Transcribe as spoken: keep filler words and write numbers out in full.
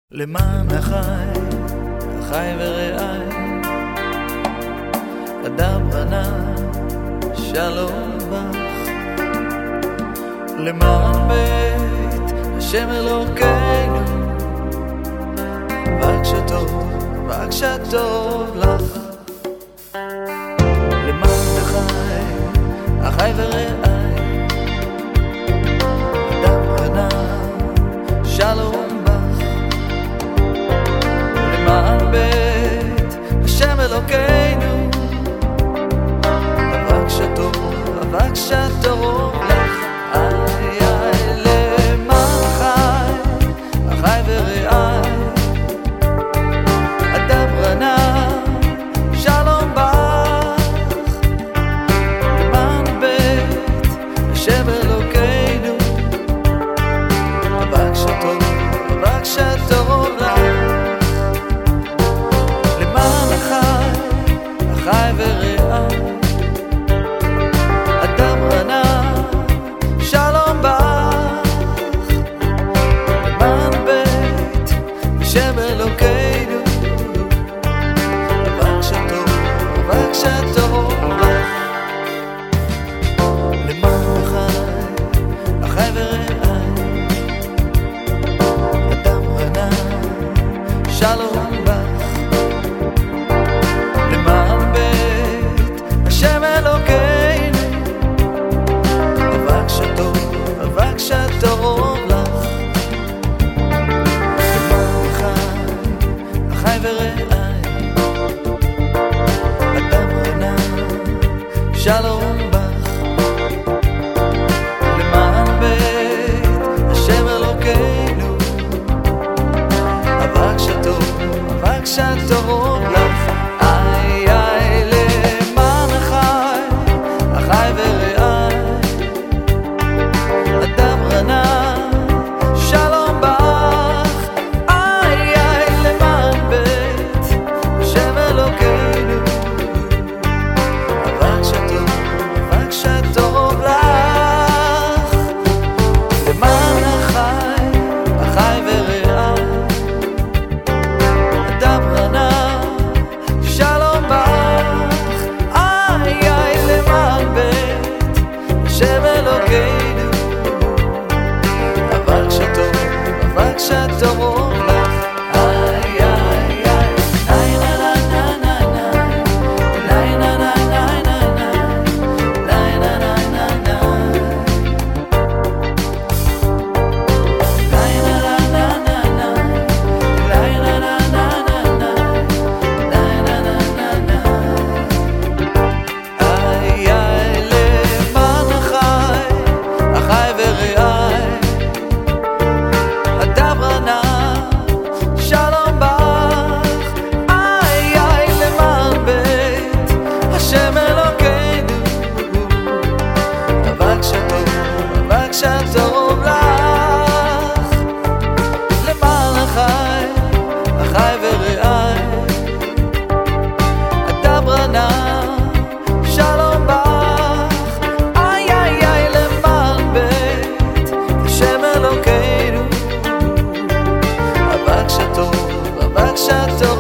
למען החי, החי ורעי, אדם רנה, שלום בך. למען בית השם אלוקינו, בבקשה טוב, בבקשה טוב לך. למען החי, החי ורעי, אדם רנה, שלום למען בית השם אלוקינו, בבקשה טוב, בבקשה טוב לך. איי איי למען החי, החי ורעי, אדם רנה, שלום בך. למען בית השם אלוקינו, בבקשה טוב, בבקשה טוב לך. חי ורעי, אדם רנה, שלום בך. למען בית השם אלוקינו, בבקשה טוב, בבקשה טוב לך. למען החי, החי ורעי, אדם רנה, שלום בך. בבקשה טוב לך. למען החי, החי ורעי, אדם רנה, שלום בך. למען בית השם אלוקינו, בבקשה טוב, בבקשה טוב לך. איי איי למען החי, החי ורעי, שלום בך. איי איי למען בית השם אלוקינו, בבקשה טוב, בבקשה טוב לך. למען החי, החי ורעי, אדם רנה, שלום בך. איי איי למען בית השם אלוקינו, בבקשה טוב, בבקשה טוב לך. איי איי איי, איי נה נה נה נה נה, איי נה נה נה נה נה, איי נה נה נה נה, איי נה נה נה נה נה, איי נה נה נה נה נה, איי נה נה נה נה. איי איי למען החי, החי ורעי, אדם רנה, שלום בך. איי איי למען בית השם אלוקינו, בבקשה טוב, בבקשה טוב לך. למען החי, החי ורעי, אדם רנה, שלום בך. איי איי איי למען בית השם אלוקינו, בבקשה טוב, בבקשה טוב